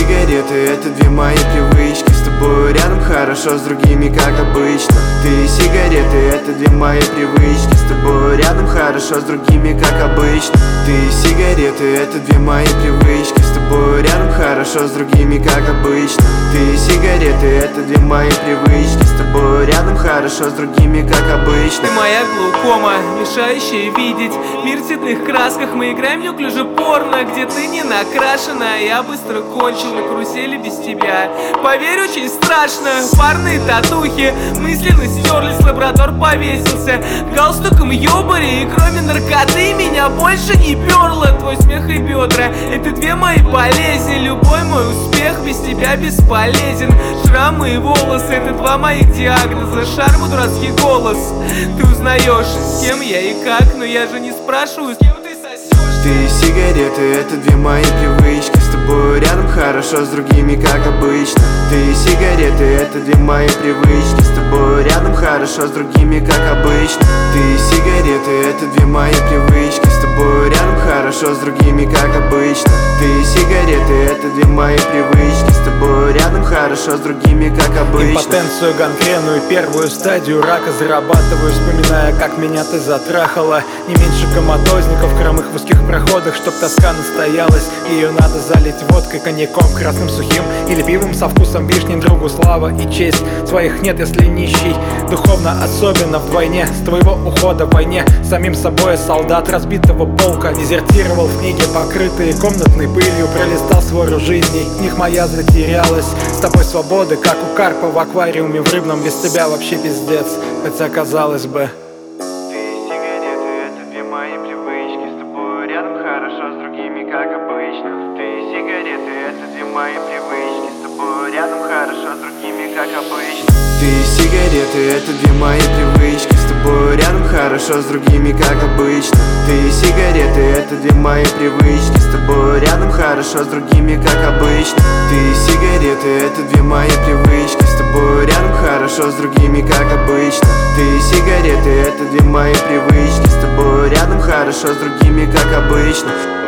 сигареты — это две мои привычки. С тобой рядом хорошо, с другими как обычно. Ты сигареты — это две мои привычки. С тобой рядом хорошо, с другими как обычно. Ты сигареты — это две мои привычки. С тобой рядом хорошо, с другими как обычно. Ты сигареты — это две мои привычки. С тобой рядом хорошо, с другими как обычно. Ты моя глаукома, мешающая видеть мир в цветных красках. Мы играем неуклюже порно, где ты не накрашена. Я быстро кончил на карусели без тебя. Поверь, очень страшно. Парные татухи мысленно стерлись, лабрадор повесился галстуком ёбари. И кроме наркоты меня больше не перло. Твой смех и бедра — это две мои болезни. Любой мой успех без тебя бесполезен. Шрамы и волосы — это два моих диагноза. Шарм и дурацкий голос. Ты узнаешь, с кем я и как, но я же не спрашиваю, с кем ты сосешь. Ты сигареты — это две мои привычки. С тобой рядом хорошо, с другими как обычно. Ты сигареты — это две мои привычки. С тобой рядом хорошо, с другими как обычно. Ты сигареты — это две мои привычки. С тобой рядом хорошо, с другими как обычно. Ты сигареты — это две мои привычки. С тобой рядом хорошо, с другими как обычно. Импотенцию, гангрену и первую стадию рака зарабатываю, вспоминая, как меня ты затрахала. Не меньше коматозников, хромых в узких проходах, чтоб тоска настоялась. Ее надо залить водкой, коньяком, красным сухим или пивом со вкусом вишни. Другу слава и честь, своих нет, если нищий. Духовно особенно вдвойне, с твоего ухода в войне самим собой солдат разбитого полка. Дезертировал в книге, покрытые комнатной пылью. Пролистал свору жизней, в них моя затерялась. С тобой свободы, как у карпа в аквариуме в рыбном. Без тебя вообще пиздец, хотя казалось бы. Ты сигареты — это две мои привычки. С тобой рядом хорошо, с другими как обычно. Ты сигареты — это две мои привычки. С тобой рядом хорошо, с другими как обычно. Ты сигареты — это две мои привычки. С тобой рядом хорошо, с другими как обычно. Ты сигареты — это две мои привычки. С тобой рядом хорошо, с другими как обычно. Ты сигареты — это две мои привычки. С тобой рядом хорошо, с другими как обычно. Ты сигареты — это две мои привычки. С тобой рядом хорошо, с другими как обычно.